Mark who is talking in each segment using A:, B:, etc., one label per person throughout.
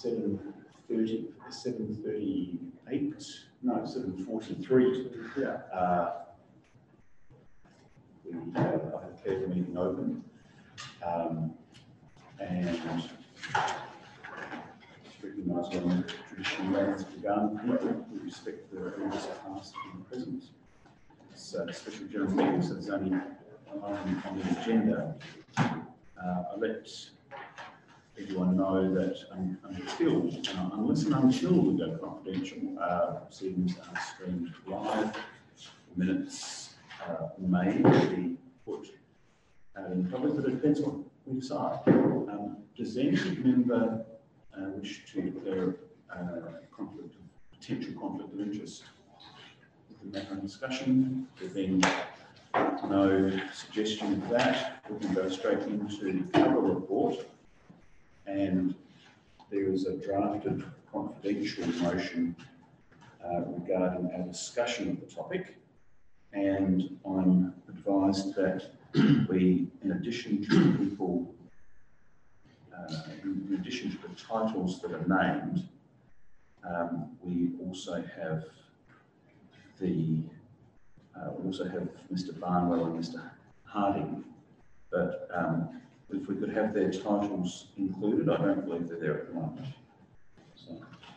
A: 7:30, 7:38, no, 7:43.
B: Yeah.
A: We have declared the meeting open, and recognise when traditional lands begun with respect to the elders past and present. It's a special general meeting, so there's only one item on the agenda. I let everyone know that unless and until we go confidential, proceedings are streamed live. The minutes may be put in public, but it depends on we decide. Does any member wish to declare potential conflict of interest with the matter of discussion? There being no suggestion of that, we can go straight into the cover report. And there is a drafted confidential motion regarding our discussion of the topic. And I'm advised that we, in addition to the people, in addition to the titles that are named, we also have Mr. Barnwell and Mr. Harding. But if we could have their titles included, I don't believe they're there at the moment. So.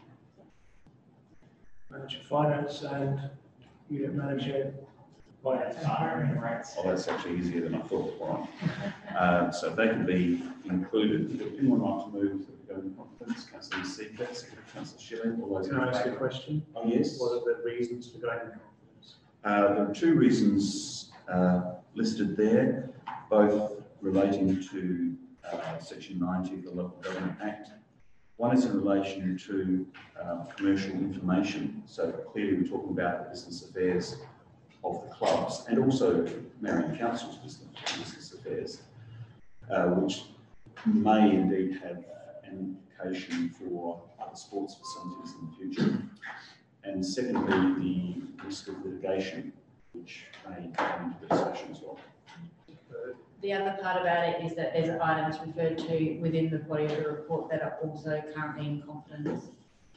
B: Manager Finance and Unit Manager Finance.
A: Oh, that's actually easier than I thought. Right. So they can be included. Would anyone like to move that we go into conference? Councillor Seeker, Secretary Councillor Schilling, all those.
B: Can I ask you a question?
A: Oh, yes.
B: What are the reasons for going into conference?
A: There are two reasons listed there, both relating to Section 90 of the Local Government Act. One is in relation to commercial information, so clearly we're talking about the business affairs of the clubs and also Marion Council's business affairs, which may indeed have an implication for other sports facilities in the future. And secondly, the risk of litigation, which may come into the discussion as well.
C: The other part about it is that there's items referred to within the body of the report that are also currently in confidence.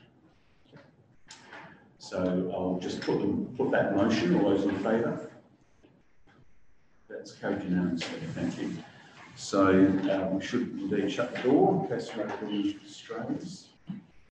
A: So I'll just put that motion. All those in favour? That's carried unanimously. Thank you. So we should indeed shut the door in case there are any strays.